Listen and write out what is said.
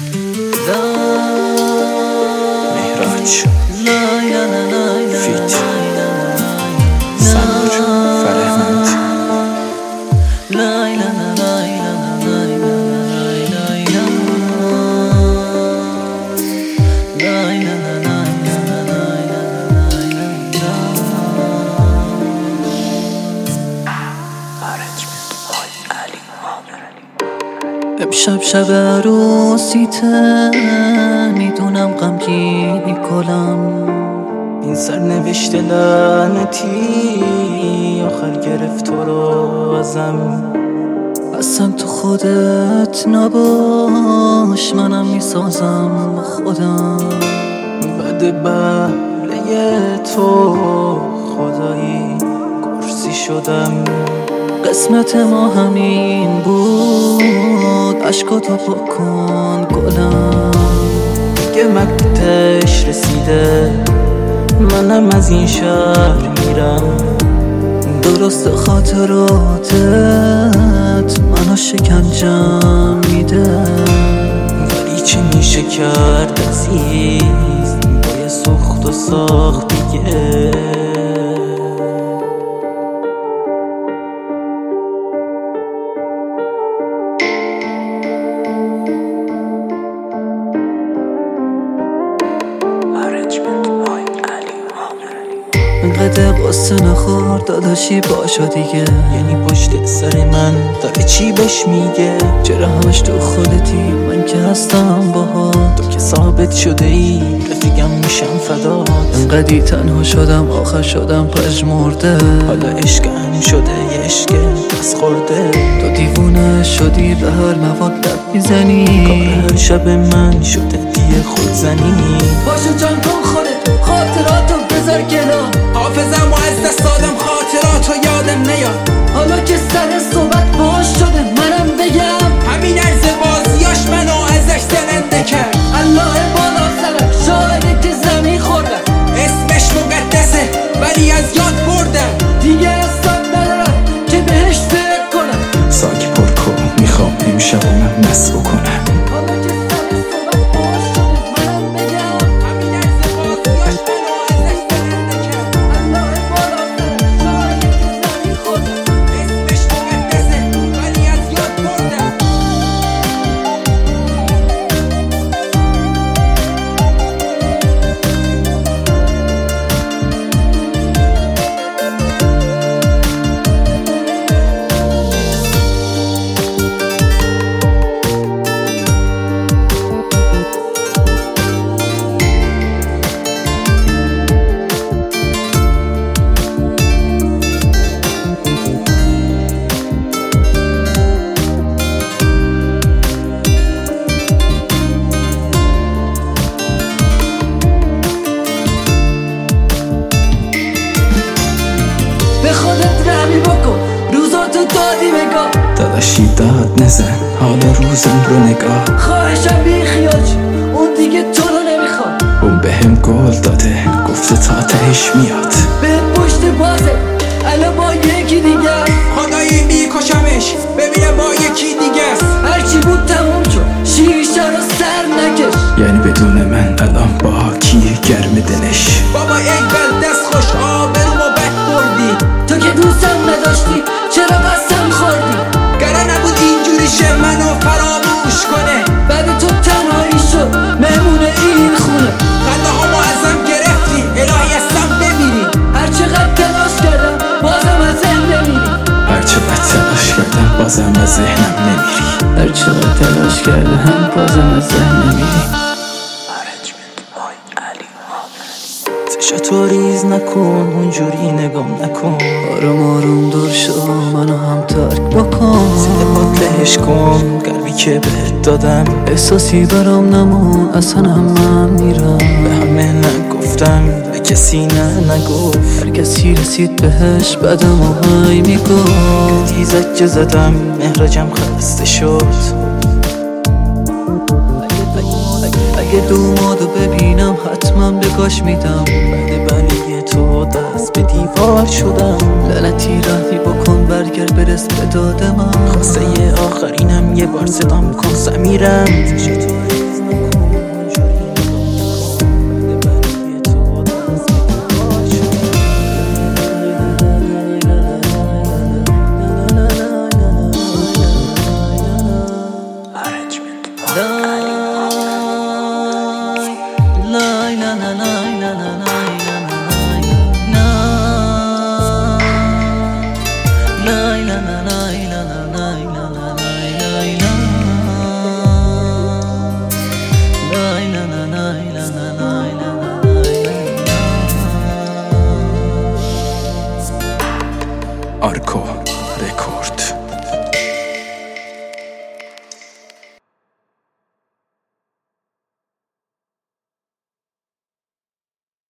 مهراج فیت سنور فرهمند امشب شب عروسیته، میدونم غمگینی کلم. این سرنوشت لعنتی آخر گرفت تو رو ازم. اصلا تو خودت نباش، منم میسازم خودم. بعد بله تو خدایی کرسی شدم. قسمت ما همین بود، عشقاتو بکن گلم. دیگه وقتش رسیده، منم از این شهر میرم. درست خاطراتت منو شکنجم میده، ولی چه میشه کرد عزیز با یه سوخت و ساخت دیگه. انقدر قصه نخور داداشی باشو دیگه. یعنی پشت سر من داره چی بهش میگه؟ چرا همش تو خودتی، من که هستم باهات. تو که ثابت شده ای رفیقم میشم فدات. انقدی تنها شدم آخر شدم پژمرده. حالا عشقم شده یه عشق پس خورده. تو دیوونه شدی به هر مواد لب میزنی. کار هر شب من شده دیگه خودزنی. باشو جان کن خودت، خاطراتو بذار کنار. حافظم و از دست دادم، خاطراتو یادم نیاد. حالا که سر صحبت باش شده منم بگم، همین عرض بازیاش منو ازش زننده کرد. الله بالا سرم شاهده که زمین خوردم. اسمش مقدسه ولی از یاد بردم. دیگه اصلا ندارم که بهش فکر کنم. ساک پر کن میخوام امشب من مست بکنم. حالا که سر صحبت باش شده منم بگم، همین عرض بازیاش منو ازش زننده کرد. الله بالا سرم شاهده که زمین خوردم. اسمش مقدسه ولی از یاد بردم. به خودت رحمی بکن، روزاتو دادی بگاه. داداشی داد نزن حالا روزم رو نگاه. خواهشم بی خیال شد، اون دیگه تو رو نمیخواد. اون بهم گل داده گفته تا تهش میاد. به پشت بازه الان با یکی دیگه است. خدایی میکشمش ببینم با یکی دیگه است. هرچی بود تموم شد، شیشه رو سر نکش. یعنی بدون من الان با کیه گرم دلش؟ بابا ای بل دست خوش آبرومو بد بردی. تو که دوستم نداشتی چرا قسم خوردی؟ گره نبود اینجوری شه منو فراموش کنه. بعد تو تنهایی شد مهمون این خونه. خنده هامو ازم گرفتی الهی ازم بمیری. هرچقدر تلاش کردم بازم از ذهن نمیری. هرچقدر تلاش کردم بازم از ذهنم نمیری. هرچقدر تلاش کردم بازم از ذهن نمیری. چشاتو ریز نکن اونجوری نگام نکن. آروم آروم دور شو منو هم ترک بکن. سیده باطلش کن قلبی که بهت دادم. احساسی برام نمون اصلا هم من میرم. به همه نگفتم به کسی نگفت. هر کسی رسید بهش بعدم و های میگفت. تیزک زدم مهراجم خسته شد. اگه دومادو ببینم حتما بگاش میدم. بعد بله تو دست به دیوار شدم. لعنتی رحمی بکن برگرد برس به داد من. خواسته آخرینم یه بار صدام کن سمیرم. آرکو